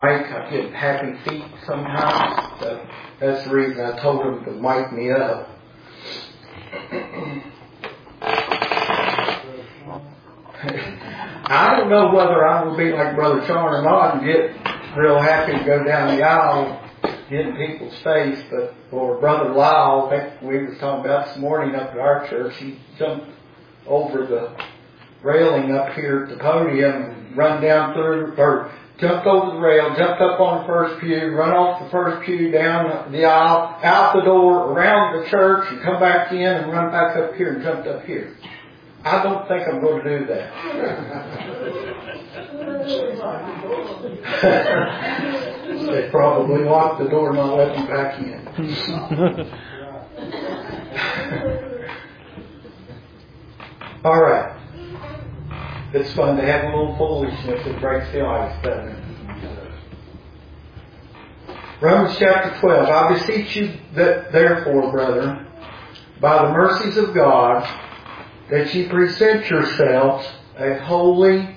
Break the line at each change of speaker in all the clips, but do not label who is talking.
I get happy feet sometimes. So that's the reason I told him to mic me up. I don't know whether I will be like Brother Sean or not and get real happy to go down the aisle in people's face, but for Brother Lyle, that we were talking about this morning up at our church, he jumped over the railing up here at the podium and run down through, or jumped over the rail, jumped up on the first pew, run off the first pew, down the aisle, out the door, around the church, and come back in and run back up here and jumped up here. I don't think I'm going to do that. They probably locked the door and not let me back in. All right. It's fun to have a little foolishness that breaks the ice, doesn't it? Romans chapter 12. I beseech you that therefore, brethren, by the mercies of God, that ye present yourselves a holy,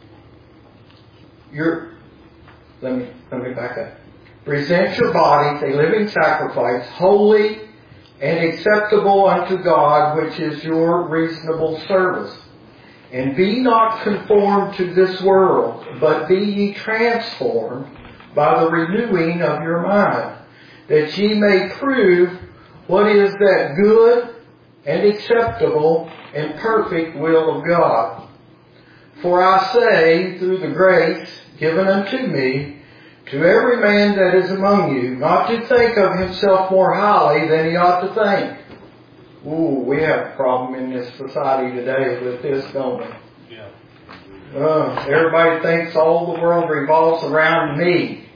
let me back up. Present your bodies a living sacrifice, holy and acceptable unto God, which is your reasonable service. And be not conformed to this world, but be ye transformed by the renewing of your mind, that ye may prove what is that good and acceptable and perfect will of God. For I say, through the grace given unto me, to every man that is among you, not to think of himself more highly than he ought to think. Ooh, we have a problem in this society today with this, don't we? Yeah. Everybody thinks all the world revolves around me.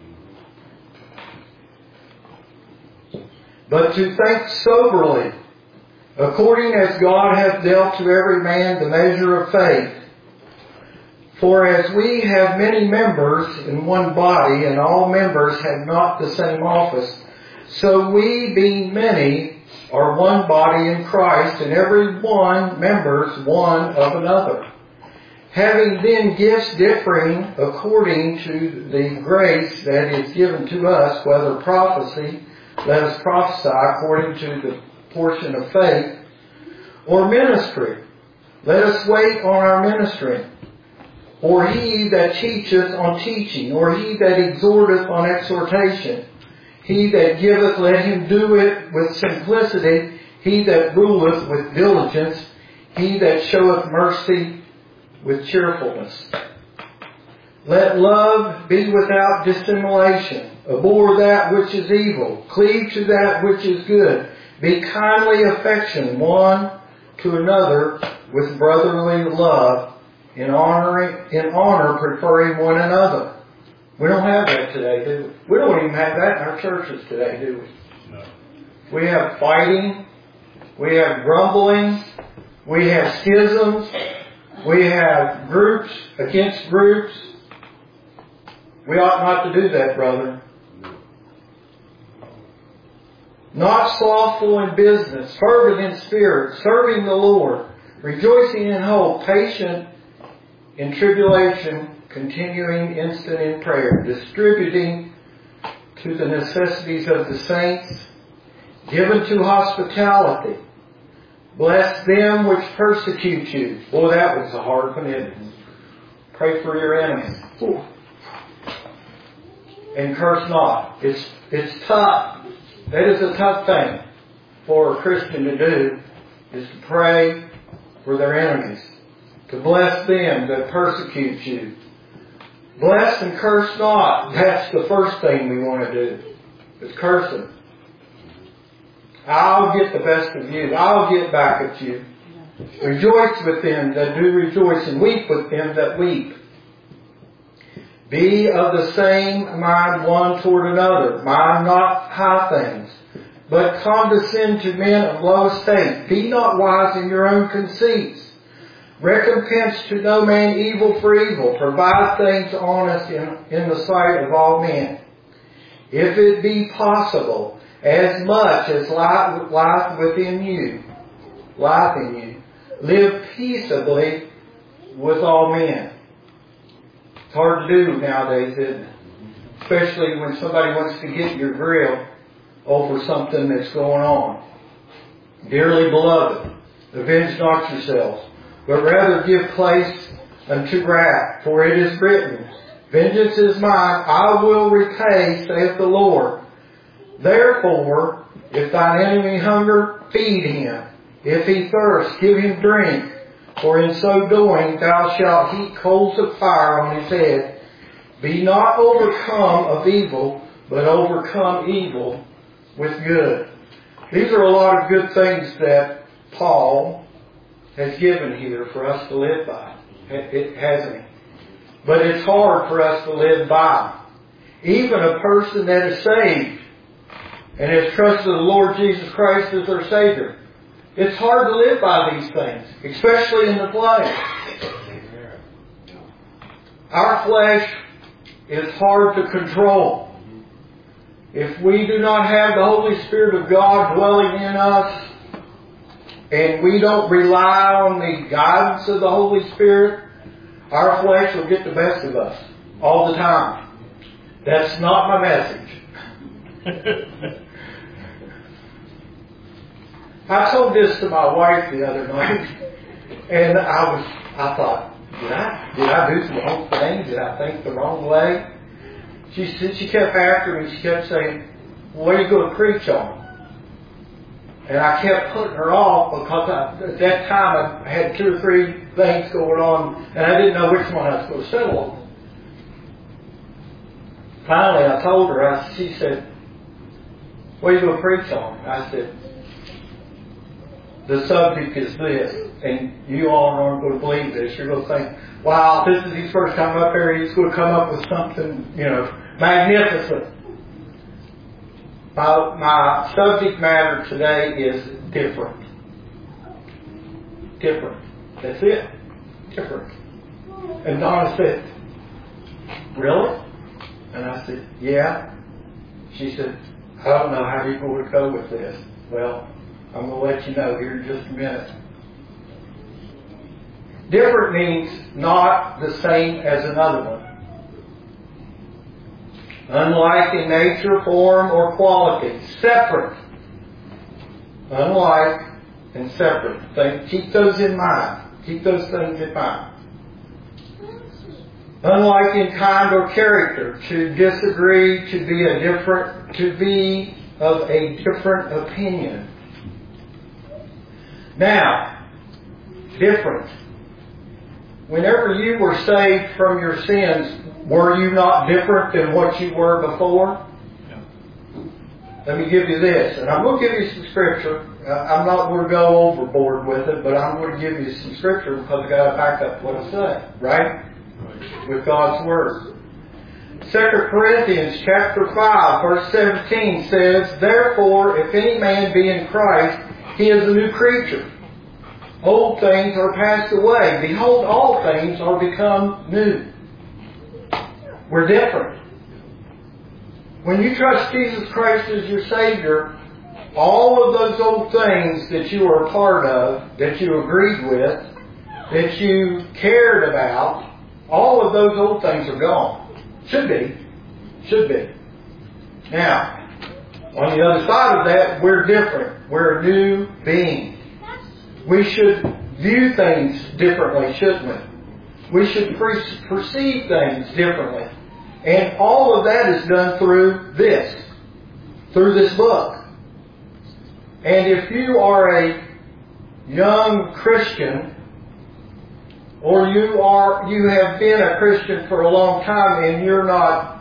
But to think soberly, according as God hath dealt to every man the measure of faith. For as we have many members in one body, and all members have not the same office, so we, being many, are one body in Christ, and every one members one of another. Having then gifts differing according to the grace that is given to us, whether prophecy, let us prophesy according to the portion of faith, or ministry, let us wait on our ministering. Or he that teacheth on teaching, or he that exhorteth on exhortation. He that giveth, let him do it with simplicity. He that ruleth with diligence. He that showeth mercy with cheerfulness. Let love be without dissimulation. Abhor that which is evil. Cleave to that which is good. Be kindly affectioned one to another with brotherly love, in honor preferring one another. We don't have that today, do we? We don't even have that in our churches today, do we? No. We have fighting. We have grumbling. We have schisms. We have groups against groups. We ought not to do that, brother. Not slothful in business, fervent in spirit, serving the Lord, rejoicing in hope, patient in tribulation, continuing instant in prayer, distributing to the necessities of the saints, given to hospitality. Bless them which persecute you. Boy, that was a hard one, isn't it? Pray for your enemies. Ooh. And curse not. It's tough. That is a tough thing for a Christian to do, is to pray for their enemies. To bless them that persecute you. Bless and curse not. That's the first thing we want to do, is curse them. I'll get the best of you. I'll get back at you. Rejoice with them that do rejoice, and weep with them that weep. Be of the same mind one toward another. Mind not high things, but condescend to men of low estate. Be not wise in your own conceits. Recompense to no man evil for evil. Provide things honest in the sight of all men. If it be possible, as much as lieth within you, live peaceably with all men. It's hard to do nowadays, isn't it? especially when somebody wants to get your grill over something that's going on. Dearly beloved, avenge not yourselves, but rather give place unto wrath, for it is written, vengeance is mine, I will repay, saith the Lord. Therefore, if thine enemy hunger, feed him. If he thirst, give him drink. For in so doing, thou shalt heap coals of fire on his head. Be not overcome of evil, but overcome evil with good. These are a lot of good things that Paul has given here for us to live by. It hasn't. But it's hard for us to live by. Even a person that is saved and has trusted the Lord Jesus Christ as their Savior. It's hard to live by these things, especially in the flesh. Our flesh is hard to control. If we do not have the Holy Spirit of God dwelling in us, and we don't rely on the guidance of the Holy Spirit, our flesh will get the best of us all the time. That's not my message. I told this to my wife the other night, and I thought, did I do the wrong thing? Did I think the wrong way? She kept after me. She kept saying, what are you going to preach on? And I kept putting her off because at that time I had 2 or 3 things going on, and I didn't know which one I was going to settle on. Finally, I told her. She said, what are you going to preach on? I said, the subject is this, and you all aren't going to believe this. You're going to think, wow, this is his first time up here. He's going to come up with something, magnificent. My subject matter today is different. Different. That's it. Different. And Donna said, really? And I said, yeah. She said, I don't know how you're going to go with this. Well, I'm going to let you know here in just a minute. Different means not the same as another one. Unlike in nature, form, or quality. Separate. Unlike and separate. Keep those in mind. Keep those things in mind. Unlike in kind or character. To disagree, to be of a different opinion. Now, different. Whenever you were saved from your sins, were you not different than what you were before? Yeah. Let me give you this. And I'm going to give you some scripture. I'm not going to go overboard with it, but I'm going to give you some scripture because I've got to back up what I say. Right? With God's Word. 2 Corinthians chapter 5, verse 17 says, therefore, if any man be in Christ, he is a new creature. Old things are passed away. Behold, all things are become new. We're different. When you trust Jesus Christ as your Savior, all of those old things that you were a part of, that you agreed with, that you cared about, all of those old things are gone. Should be. Should be. Now, on the other side of that, we're different. We're a new being. We should view things differently, shouldn't we? We should perceive things differently. And all of that is done through this book. And if you are a young Christian, or you have been a Christian for a long time and you're not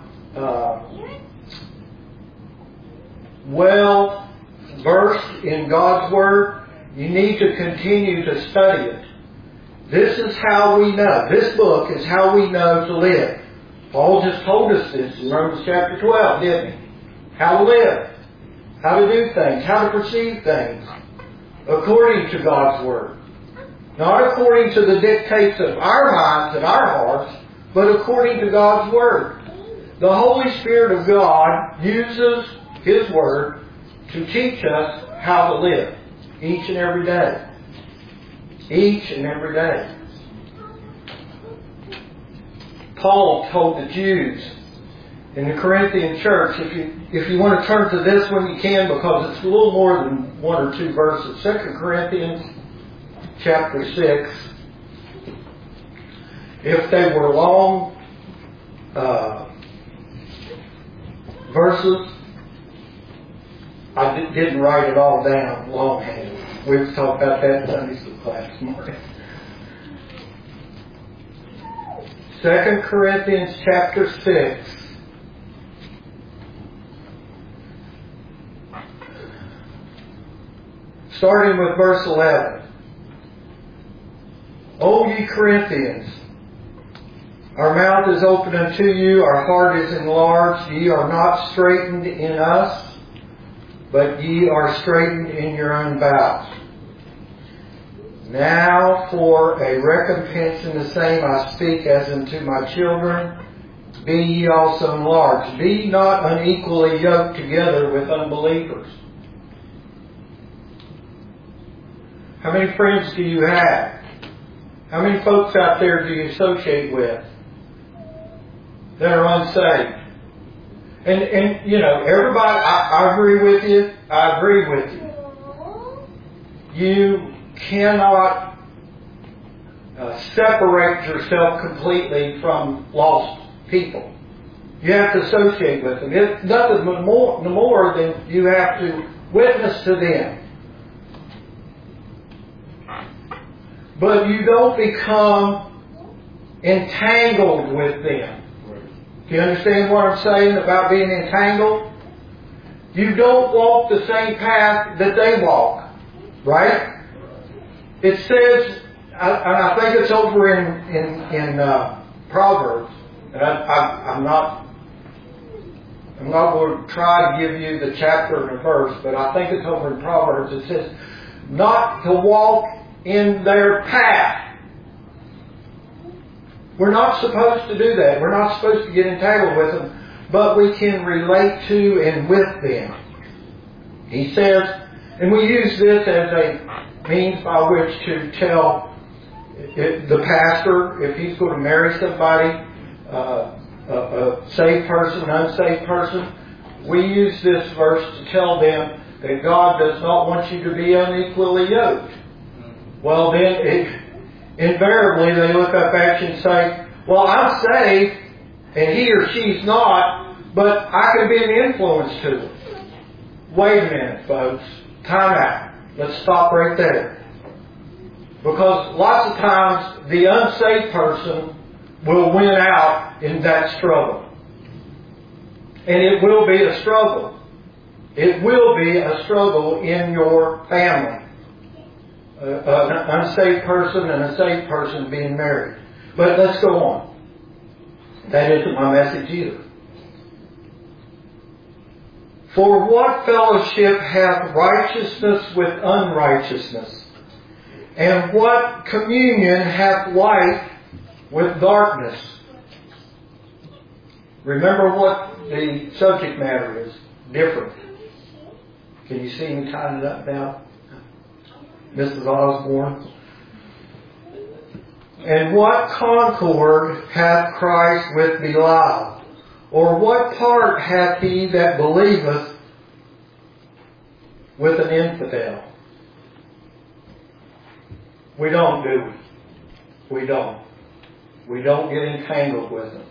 well versed in God's Word, you need to continue to study it. This is how we know. This book is how we know to live. Paul just told us this in Romans chapter 12, didn't he? How to live. How to do things. How to perceive things. According to God's Word. Not according to the dictates of our minds and our hearts, but according to God's Word. The Holy Spirit of God uses His Word to teach us how to live. Each and every day. Each and every day. Paul told the Jews in the Corinthian church. If you want to turn to this one, you can, because it's a little more than one or two verses. 2 Corinthians chapter 6. If they were long verses, I didn't write it all down longhand. We talked about that in Sunday school class this morning. 2 Corinthians chapter 6. Starting with verse 11. O ye Corinthians, our mouth is open unto you, our heart is enlarged. Ye are not straitened in us, but ye are straitened in your own bowels. Now for a recompense in the same I speak as unto my children, be ye also enlarged. Be not unequally yoked together with unbelievers. How many friends do you have? How many folks out there do you associate with that are unsaved? And you know, everybody, I agree with you. I agree with you. You cannot separate yourself completely from lost people. You have to associate with them. It's nothing more than you have to witness to them. But you don't become entangled with them. Do you understand what I'm saying about being entangled? You don't walk the same path that they walk. Right? It says, and I think it's over in Proverbs, and I'm not going to try to give you the chapter and the verse, but I think it's over in Proverbs. It says, not to walk in their path. We're not supposed to do that. We're not supposed to get entangled with them, but we can relate to and with them. He says, and we use this as a means by which to tell the pastor if he's going to marry somebody, a saved person, an unsaved person. We use this verse to tell them that God does not want you to be unequally yoked. Well, then, invariably, they look up at you and say, well, I'm saved, and he or she's not, but I can be an influence to them. Wait a minute, folks. Time out. Let's stop right there. Because lots of times, the unsaved person will win out in that struggle. And it will be a struggle. It will be a struggle in your family. An unsaved person and a saved person being married. But let's go on. That isn't my message either. For what fellowship hath righteousness with unrighteousness? And what communion hath light with darkness? Remember what the subject matter is. Different. Can you see me tying it up now? Mrs. Osborne. And what concord hath Christ with Belial? Or what part hath he that believeth with an infidel? We don't, do we? We don't. We don't get entangled with them.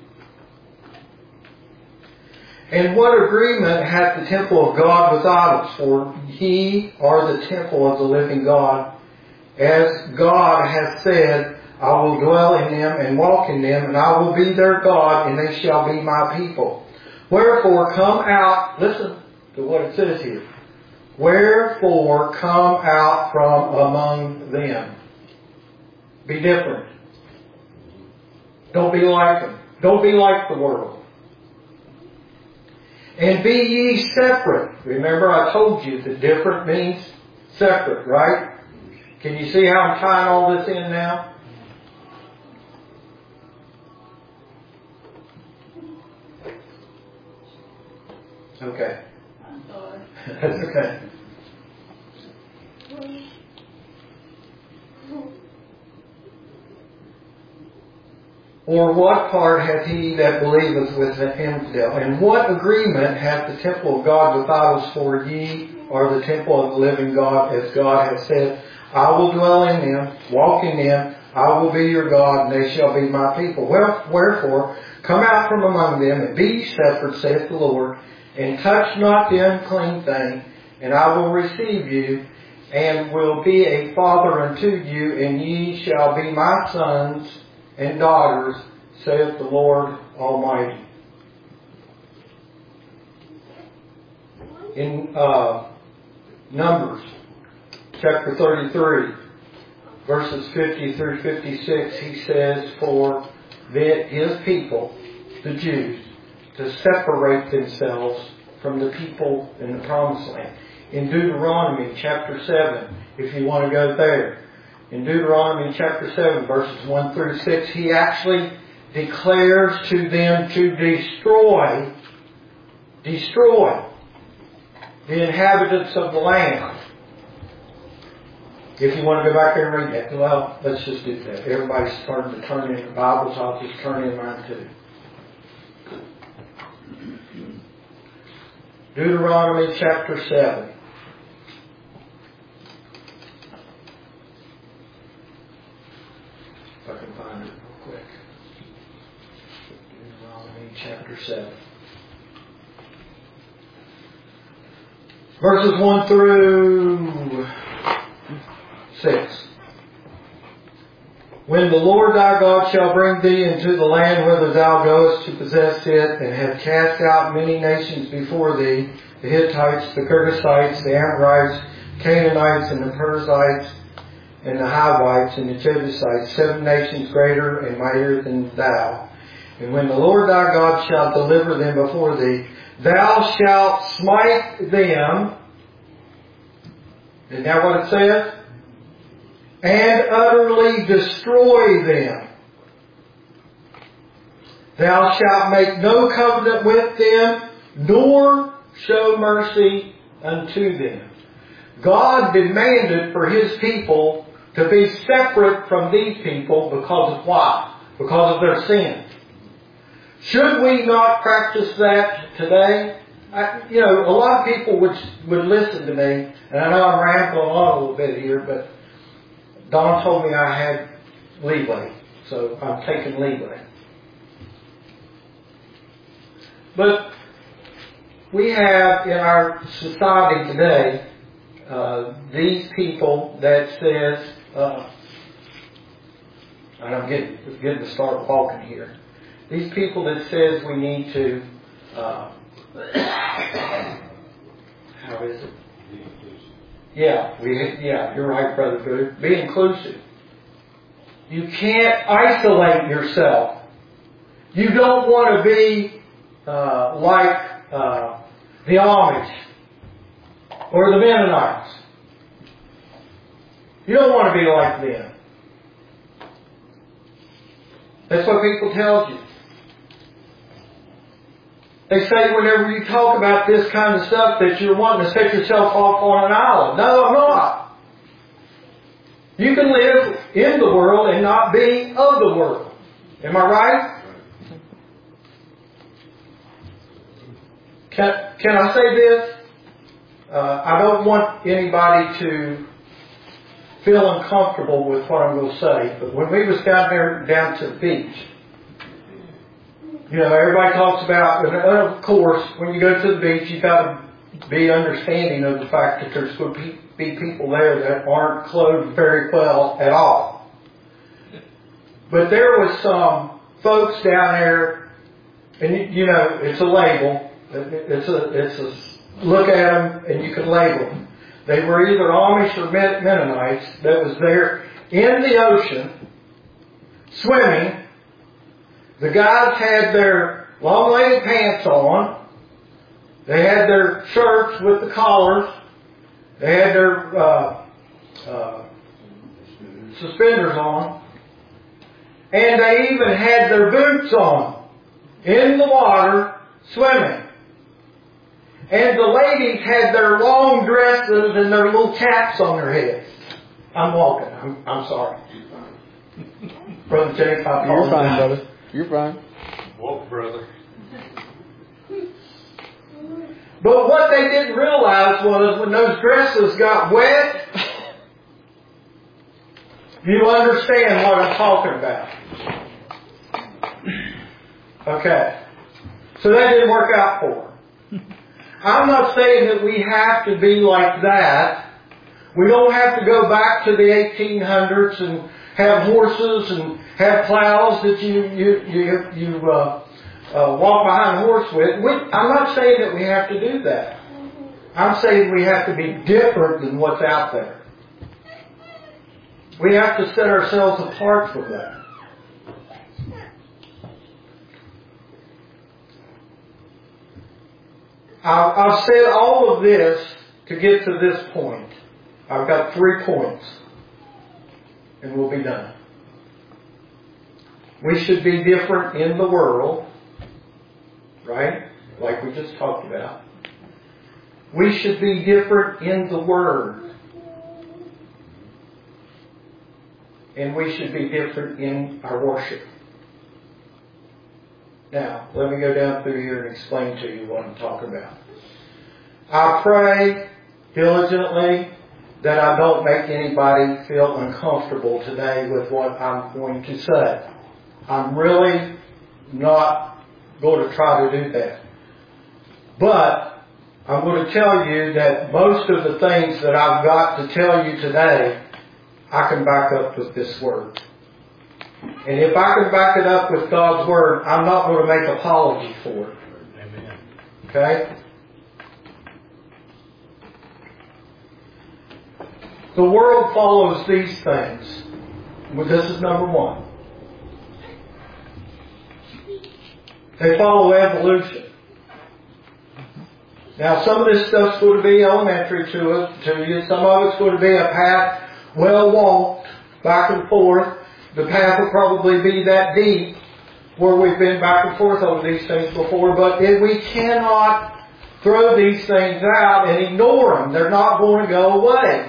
And what agreement hath the temple of God with idols? For ye are the temple of the living God. As God hath said, I will dwell in them and walk in them, and I will be their God, and they shall be my people. Wherefore come out, listen to what it says here. Wherefore come out from among them. Be different. Don't be like them. Don't be like the world. And be ye separate. Remember, I told you that different means separate, right? Can you see how I'm tying all this in now? Okay.
I'm sorry.
That's okay. Or what part hath he that believeth with the infidel? And what agreement hath the temple of God with idols? For ye are the temple of the living God, as God hath said, I will dwell in them, walk in them, I will be your God, and they shall be my people. Well, wherefore, come out from among them, and be ye separate, saith the Lord, and touch not the unclean thing, and I will receive you, and will be a father unto you, and ye shall be my sons and daughters, saith the Lord Almighty. In Numbers chapter 33, verses 50 through 56, he says for his people, the Jews, to separate themselves from the people in the Promised Land. In Deuteronomy chapter 7, if you want to go there, in Deuteronomy chapter 7, verses 1 through 6, he actually declares to them to destroy the inhabitants of the land. If you want to go back there and read that, well, let's just do that. Everybody's starting to turn in their Bibles. I'll just turn in mine too. Deuteronomy chapter 7. If I can find it real quick. Deuteronomy chapter 7. Verses 1 through 6. When the Lord thy God shall bring thee into the land whither thou goest to possess it, and have cast out many nations before thee, the Hittites, the Girgashites, the Amorites, Canaanites, and the Perizzites, and the Hivites, and the Jebusites, 7 nations greater and mightier than thou. And when the Lord thy God shall deliver them before thee, thou shalt smite them. Isn't that what it says? And utterly destroy them. Thou shalt make no covenant with them, nor show mercy unto them. God demanded for His people to be separate from these people because of why? Because of their sin. Should we not practice that today? A lot of people would listen to me, and I know I'm rambling on a little bit here, but Don told me I had leeway, so I'm taking leeway. But we have in our society today these people that says, and I'm getting to start walking here. These people that says we need to, how is it? Yeah, you're right, Brother Booth. Be inclusive. You can't isolate yourself. You don't want to be like the Amish or the Mennonites. You don't want to be like them. That's what people tell you. They say whenever you talk about this kind of stuff that you're wanting to set yourself off on an island. No, I'm not. You can live in the world and not be of the world. Am I right? Can I say this? I don't want anybody to feel uncomfortable with what I'm going to say, but when we was down to the beach, everybody talks about, and of course, when you go to the beach, you've got to be understanding of the fact that there's going to be people there that aren't clothed very well at all. But there was some folks down there, and it's a label. It's a look at them and you can label them. They were either Amish or Mennonites that was there in the ocean swimming. The guys had their long-legged pants on. They had their shirts with the collars. They had their suspenders on. And they even had their boots on in the water swimming. And the ladies had their long dresses and their little caps on their heads. I'm walking. I'm sorry. Brother Jake, I apologize.
You're fine, brother. You're fine.
Walk, brother.
But what they didn't realize was when those dresses got wet, you understand what I'm talking about. Okay. So that didn't work out for them. I'm not saying that we have to be like that. We don't have to go back to the 1800s and have horses and have plows that you walk behind a horse with. I'm not saying that we have to do that. I'm saying we have to be different than what's out there. We have to set ourselves apart from that. I've said all of this to get to this point. I've got 3 points. And we'll be done. We should be different in the world. Right? Like we just talked about. We should be different in the Word. And we should be different in our worship. Now, let me go down through here and explain to you what I'm talking about. I pray diligently that I don't make anybody feel uncomfortable today with what I'm going to say. I'm really not going to try to do that. But I'm going to tell you that most of the things that I've got to tell you today, I can back up with this Word. And if I can back it up with God's Word, I'm not going to make apology for it.
Amen.
Okay? The world follows these things. Well, this is number 1. They follow evolution. Now, some of this stuff's going to be elementary to you. Some of it's going to be a path well walked, back and forth. The path will probably be that deep where we've been back and forth over these things before. But we cannot throw these things out and ignore them. They're not going to go away.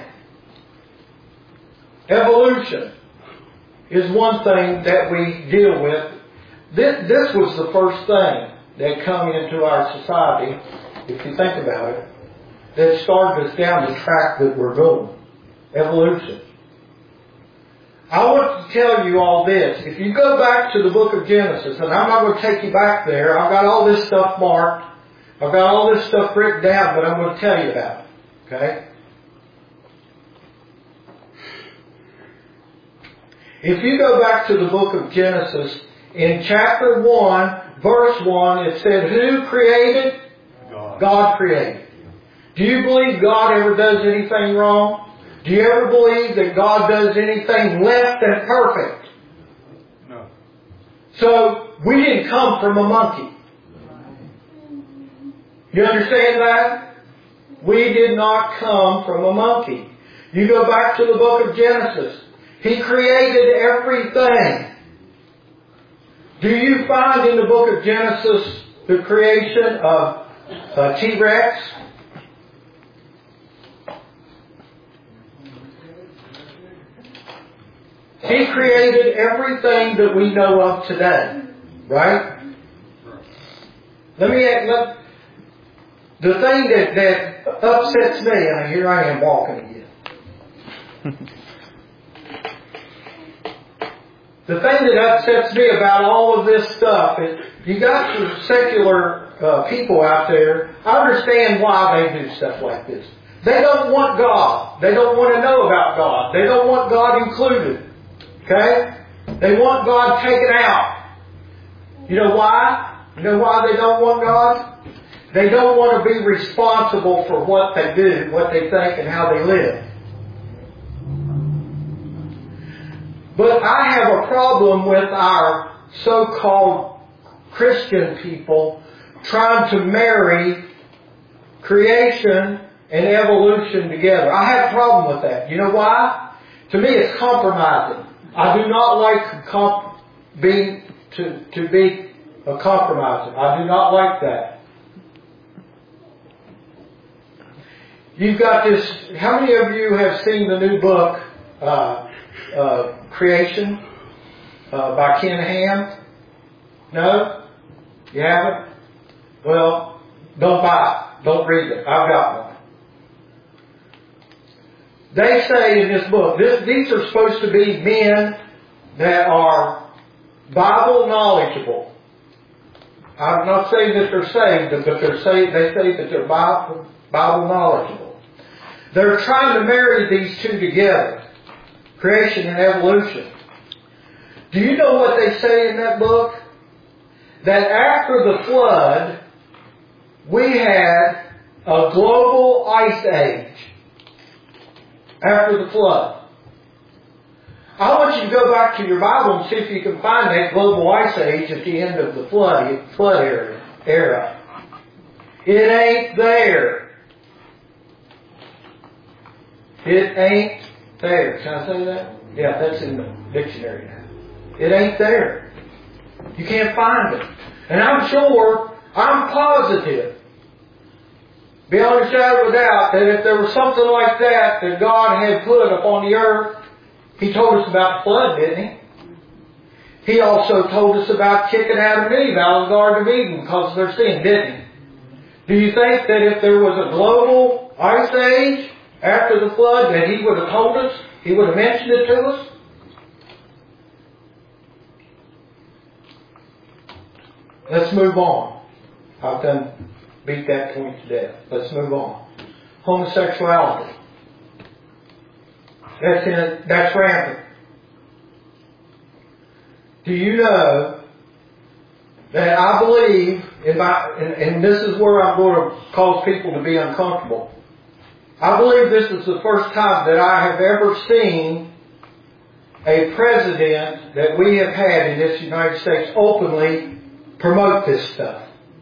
Evolution is one thing that we deal with. This was the first thing that come into our society, if you think about it, that started us down the track that we're going. Evolution. I want to tell you all this. If you go back to the book of Genesis, and I'm not going to take you back there. I've got all this stuff marked. I've got all this stuff written down, but I'm going to tell you about it. Okay? If you go back to the book of Genesis, in chapter 1, verse 1, it said, who created? God created. Do you believe God ever does anything wrong? Do you ever believe that God does anything less than perfect?
No.
So, we didn't come from a monkey. You understand that? We did not come from a monkey. You go back to the book of Genesis. He created everything. Do you find in the book of Genesis the creation of a T-Rex? He created everything that we know of today. Right? The thing that upsets me, and here I am walking again. The thing that upsets me about all of this stuff is you got some secular people out there. I understand why they do stuff like this. They don't want God. They don't want to know about God. They don't want God included. Okay? They want God taken out. You know why? You know why they don't want God? They don't want to be responsible for what they do, what they think, and how they live. But I have a problem with our so-called Christian people trying to marry creation and evolution together. I have a problem with that. You know why? To me, it's compromising. I do not like being a compromiser. I do not like that. You've got this. How many of you have seen the new book, Creation, by Ken Ham? No? You haven't? Well, don't buy it. Don't read it. I've got one. They say in this book, these are supposed to be men that are Bible knowledgeable. I'm not saying that they're saved, but they say that they're Bible knowledgeable. They're trying to marry these two together, creation and evolution. Do you know what they say in that book? That after the flood, we had a global ice age. After the flood. I want you to go back to your Bible and see if you can find that global ice age at the end of the flood era. It ain't there. It ain't there. Can I say that? Yeah, that's in the dictionary now. It ain't there. You can't find it. And I'm sure, I'm positive, beyond a shadow of a doubt, that if there was something like that God had put upon the earth, He told us about the flood, didn't He? He also told us about kicking Adam and Eve out of the Garden of Eden because of their sin, didn't He? Do you think that if there was a global ice age after the flood that He would have told us? He would have mentioned it to us? Let's move on. I've beat that point to death. Let's move on. Homosexuality. That's rampant. Do you know that I believe, and this is where I'm going to cause people to be uncomfortable. I believe this is the first time that I have ever seen a president that we have had in this United States openly promote this stuff.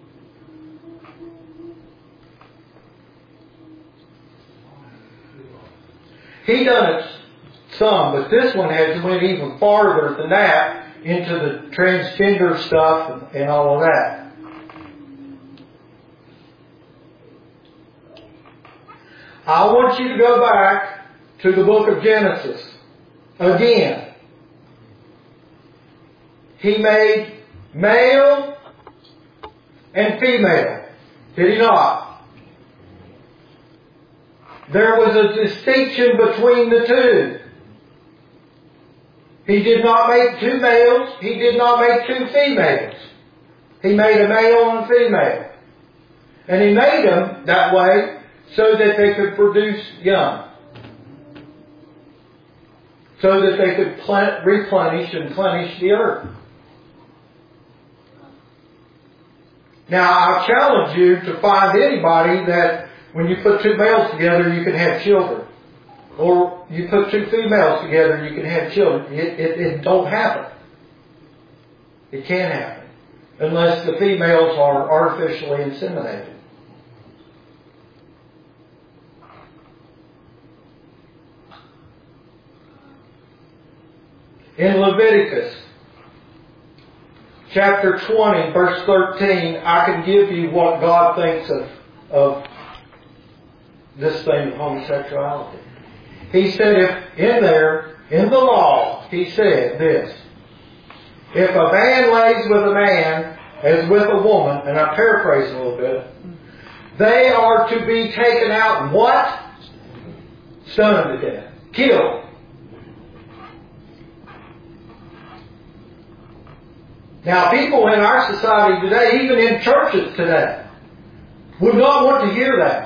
He done it some, but this one has went even farther than that into the transgender stuff and all of that. I want you to go back to the book of Genesis again. He made male and female. Did He not? There was a distinction between the two. He did not make two males. He did not make two females. He made a male and a female. And He made them that way so that they could produce young. So that they could replenish and plenish the earth. Now, I challenge you to find anybody that when you put two males together, you can have children. Or you put two females together, you can have children. It don't happen. It can't happen. Unless the females are artificially inseminated. In Leviticus chapter 20, verse 13, I can give you what God thinks of this thing of homosexuality. He said, in the law, He said this: if a man lays with a man as with a woman, and I'm paraphrasing a little bit, they are to be taken out and what? Stoned to death. Killed. Now, people in our society today, even in churches today, would not want to hear that.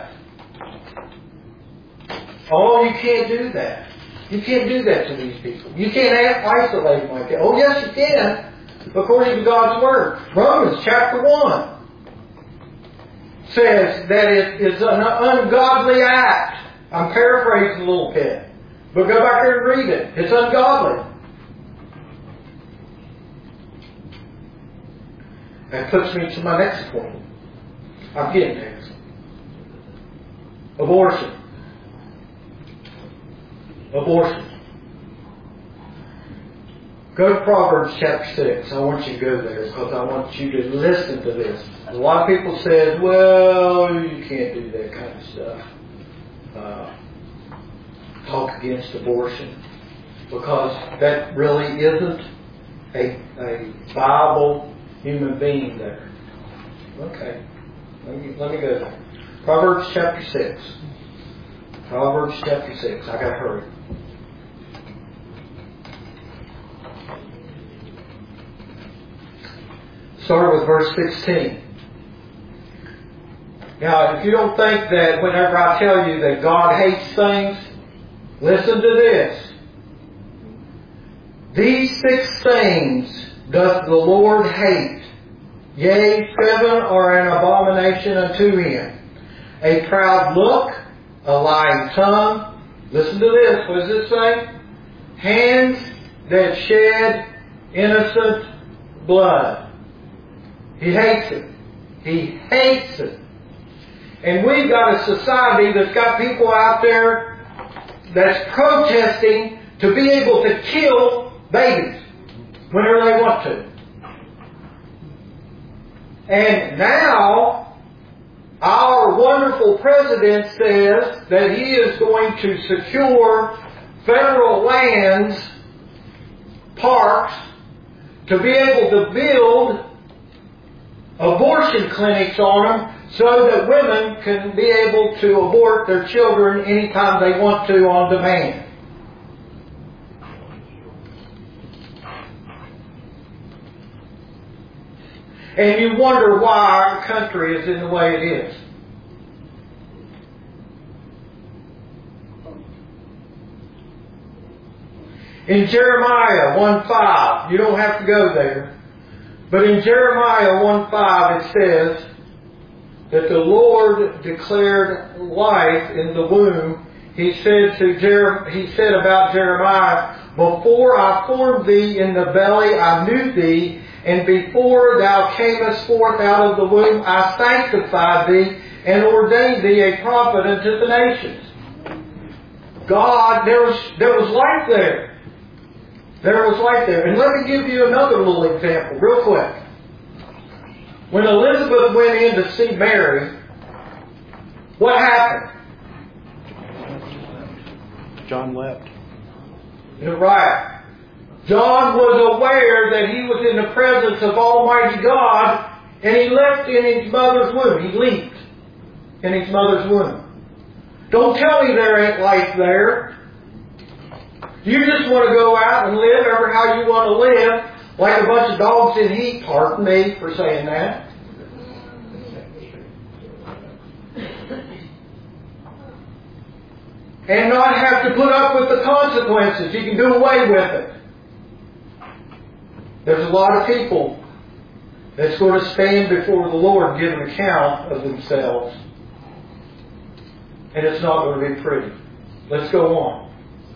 Oh, you can't do that. You can't do that to these people. You can't isolate them like that. Oh, yes, you can, according to God's Word. Romans chapter 1 says that it is an ungodly act. I'm paraphrasing a little bit. But go back there and read it. It's ungodly. That puts me to my next point. I'm getting there. Abortion. Abortion. Go to Proverbs chapter 6. I want you to go there because I want you to listen to this. A lot of people say, well, you can't do that kind of stuff. Talk against abortion. Because that really isn't a Bible human being there. Okay. Let me go there. Proverbs chapter 6. Proverbs chapter 6. I got to hurry. Start with verse 16. Now, if you don't think that whenever I tell you that God hates things, listen to this. These 6 things doth the Lord hate. Yea, 7 are an abomination unto Him. A proud look, a lying tongue. Listen to this. What does it say? Hands that shed innocent blood. He hates it. He hates it. And we've got a society that's got people out there that's protesting to be able to kill babies whenever they want to. And now, our wonderful president says that he is going to secure federal lands, parks, to be able to build abortion clinics on them so that women can be able to abort their children anytime they want to on demand. And you wonder why our country is in the way it is. In Jeremiah 1:5, you don't have to go there, but in Jeremiah 1:5 it says that the Lord declared life in the womb. He said about Jeremiah, before I formed thee in the belly I knew thee, and before thou camest forth out of the womb I sanctified thee, and ordained thee a prophet unto the nations. God, there was life there. There was life there. And let me give you another little example, real quick. When Elizabeth went in to see Mary, what happened?
John wept.
You're right. John was aware that he was in the presence of Almighty God, and he leapt in his mother's womb. He leaped in his mother's womb. Don't tell me there ain't life there. You just want to go out and live ever how you want to live, like a bunch of dogs in heat. Pardon me for saying that. And not have to put up with the consequences. You can do away with it. There's a lot of people that's going to stand before the Lord and give an account of themselves. And it's not going to be pretty. Let's go on.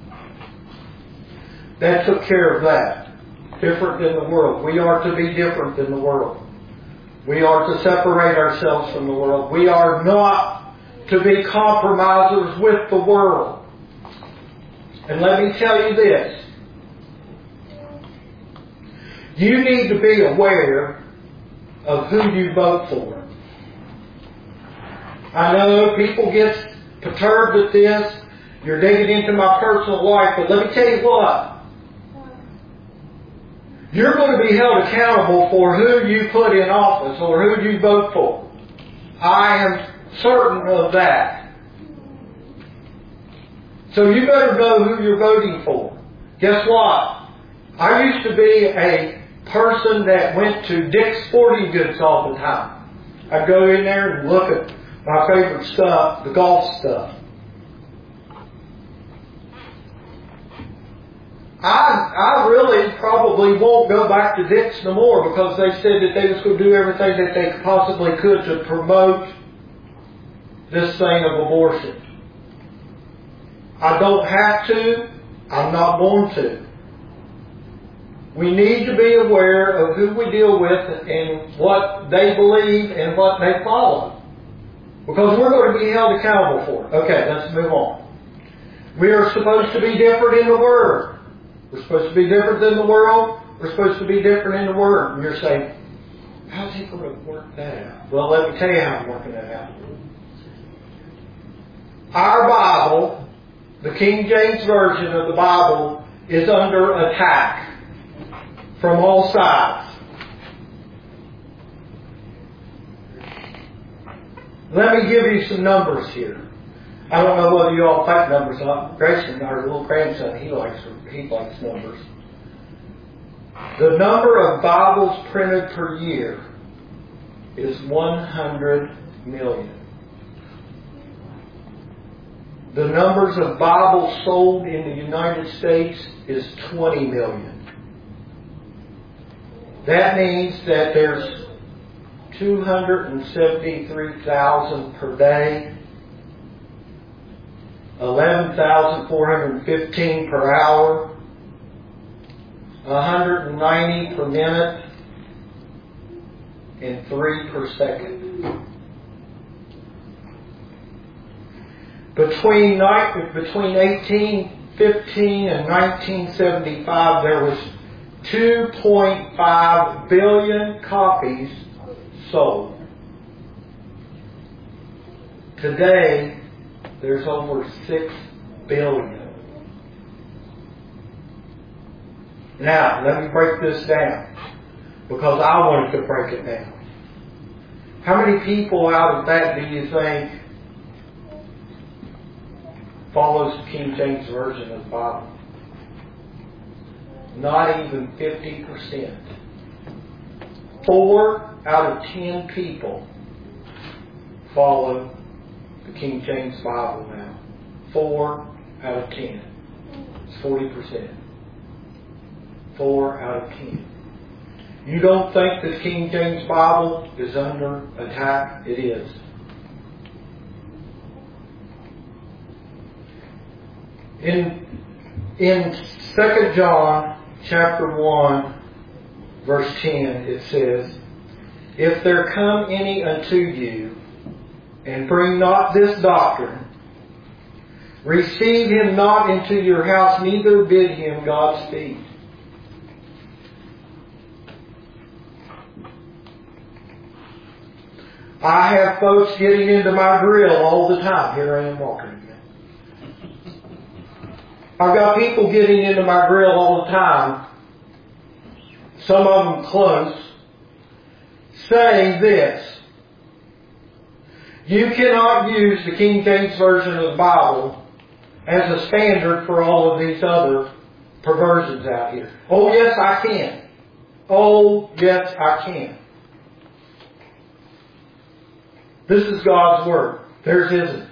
That took care of that. Different than the world. We are to be different than the world. We are to separate ourselves from the world. We are not to be compromisers with the world. And let me tell you this. You need to be aware of who you vote for. I know people get perturbed at this. You're digging into my personal life, but let me tell you what. You're going to be held accountable for who you put in office or who you vote for. I am certain of that. So you better know who you're voting for. Guess what? I used to be a person that went to Dick's Sporting Goods all the time. I'd go in there and look at my favorite stuff, the golf stuff. I really probably won't go back to Dick's no more because they said that they was going to do everything that they possibly could to promote this thing of abortion. I don't have to. I'm not going to. We need to be aware of who we deal with and what they believe and what they follow. Because we're going to be held accountable for it. Okay, let's move on. We are supposed to be different in the Word. We're supposed to be different than the world. We're supposed to be different in the Word. And you're saying, how's he going to work that out? Well, let me tell you how I'm working that out. Our Bible, the King James Version of the Bible, is under attack from all sides. Let me give you some numbers here. I don't know whether you all like numbers. Grayson, our little grandson, he likes numbers. The number of Bibles printed per year is 100 million. The numbers of Bibles sold in the United States is 20 million. That means that there's 273,000 per day, 11,415 per hour, 190 per minute, and 3 per second. Between 1815 and 1975, there was 2.5 billion copies sold. Today, there's over 6 billion. Now, let me break this down, because I wanted to break it down. How many people out of that do you think follows the King James Version of the Bible? Not even 50%. 4 out of 10 people follow the King James Bible now. 4 out of 10. It's 40%. 4 out of 10. You don't think the King James Bible is under attack? It is. In 2 John chapter 1, verse 10, it says, "If there come any unto you, and bring not this doctrine, receive him not into your house, neither bid him Godspeed." I have folks getting into my grill all the time. Here I am walking again. I've got people getting into my grill all the time, some of them close, saying this: you cannot use the King James Version of the Bible as a standard for all of these other perversions out here. Oh yes, I can. Oh yes, I can. This is God's Word. Theirs isn't.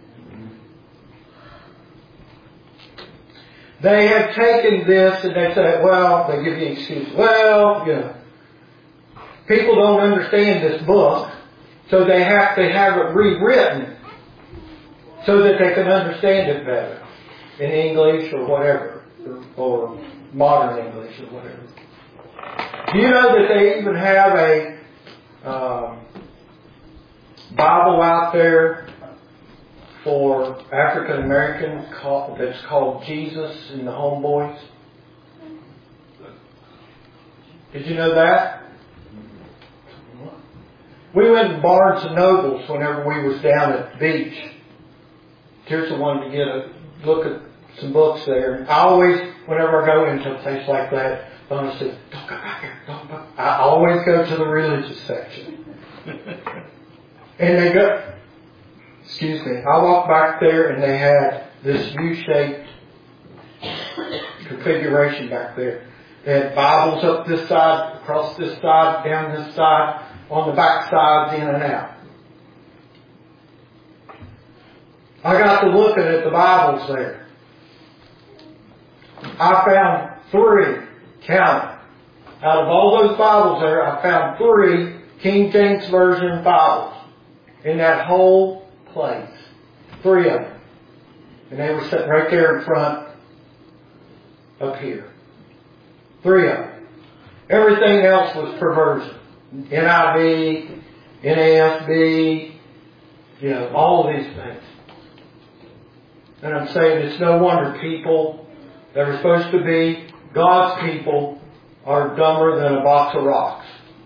They have taken this and they say, well, they give you an excuse. Well, people don't understand this book, so they have to have it rewritten so that they can understand it better in English or whatever, or modern English or whatever. Do you know that they even have a Bible out there for African Americans that's called Jesus and the Homeboys? Did you know that? We went to Barnes and Nobles whenever we was down at the beach. Teresa wanted to get a look at some books there. I always, whenever I go into a place like that, Donna says, "Don't go back here. Don't go." I always go to the religious section. And they go, I walked back there and they had this U-shaped configuration back there. They had Bibles up this side, across this side, down this side, on the back sides, in and out. I got to looking at the Bibles there. I found 3, count it. Out of all those Bibles there, I found 3 King James Version Bibles in that whole place. 3 of them. And they were sitting right there in front, up here. 3 of them. Everything else was perversion. NIV, NASB, all of these things. And I'm saying it's no wonder people that are supposed to be God's people are dumber than a box of rocks.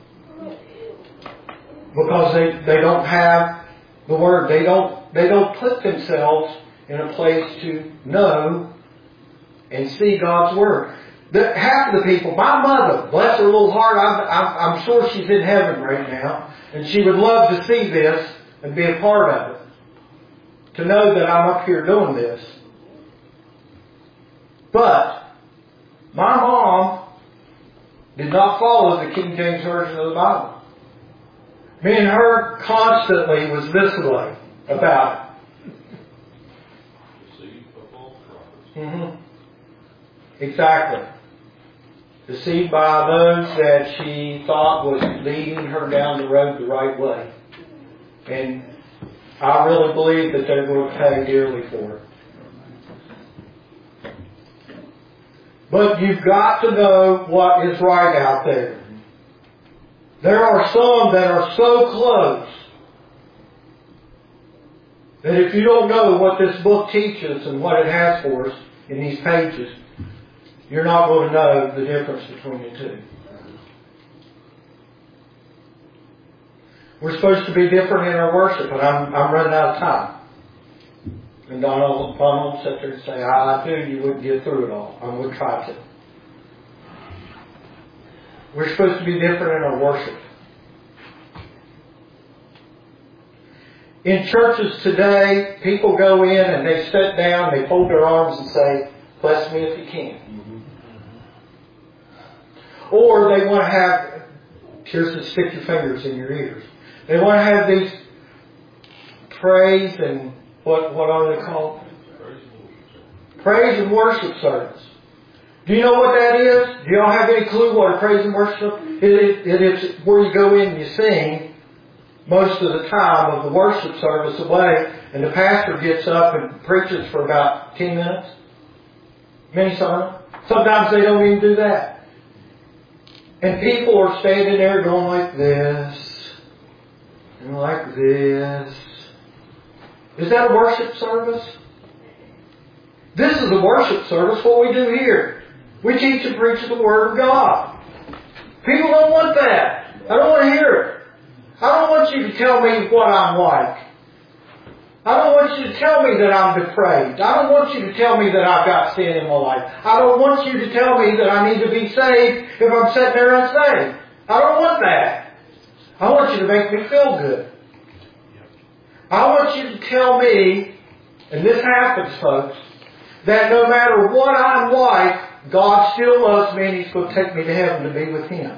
Because they don't have the Word. They don't put themselves in a place to know and see God's Word. Half of the people, my mother, bless her little heart, I'm sure she's in heaven right now, and she would love to see this, and be a part of it. To know that I'm up here doing this. But my mom did not follow the King James Version of the Bible. Me and her constantly was this way about it. Exactly. Deceived by those that she thought was leading her down the road the right way. And I really believe that they're going to pay dearly for it. But you've got to know what is right out there. There are some that are so close that if you don't know what this book teaches and what it has for us in these pages, you're not going to know the difference between the two. We're supposed to be different in our worship, and I'm running out of time. And Donald will sit there and say, I knew you wouldn't get through it all. I'm going to try to. We're supposed to be different in our worship. In churches today, people go in and they sit down, they fold their arms and say, bless me if you can. Or they want to have, here's to stick your fingers in your ears. They want to have these praise and what are they called? Praise and worship service. Do you know what that is? Do y'all have any clue what a praise and worship is? It is where you go in and you sing most of the time of the worship service away, and the pastor gets up and preaches for about 10 minutes. Mini sermon. Sometimes they don't even do that. And people are standing there going like this and like this. Is that a worship service? This is a worship service, what we do here. We teach and preach the Word of God. People don't want that. I don't want to hear it. I don't want you to tell me what I'm like. I don't want you to tell me that I'm depraved. I don't want you to tell me that I've got sin in my life. I don't want you to tell me that I need to be saved if I'm sitting there unsaved. I don't want that. I want you to make me feel good. I want you to tell me, and this happens, folks, that no matter what I'm like, God still loves me and He's going to take me to heaven to be with Him.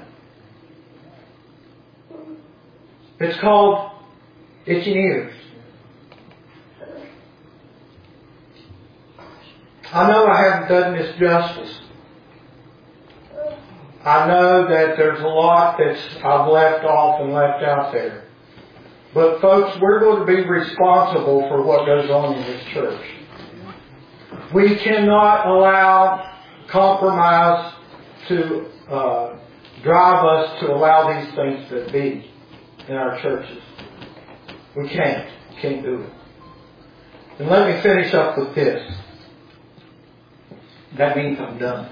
It's called itching ears. I know I haven't done this justice. I know that there's a lot that I've left off and left out there. But folks, we're going to be responsible for what goes on in this church. We cannot allow compromise to drive us to allow these things to be in our churches. We can't. Can't do it. And let me finish up with this. That means I'm done.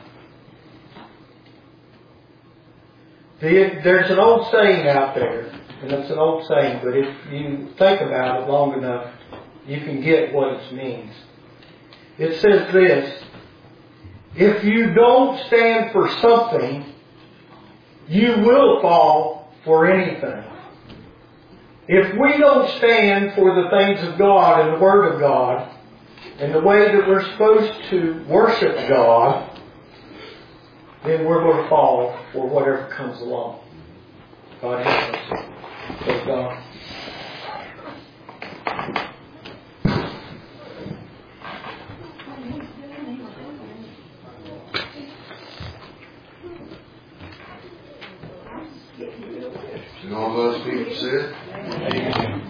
There's an old saying out there, and it's an old saying, but if you think about it long enough, you can get what it means. It says this: if you don't stand for something, you will fall for anything. If we don't stand for the things of God and the Word of God, and the way that we're supposed to worship God, then we're going to fall for whatever comes along. God help us. Praise God.
And all those people said, Amen.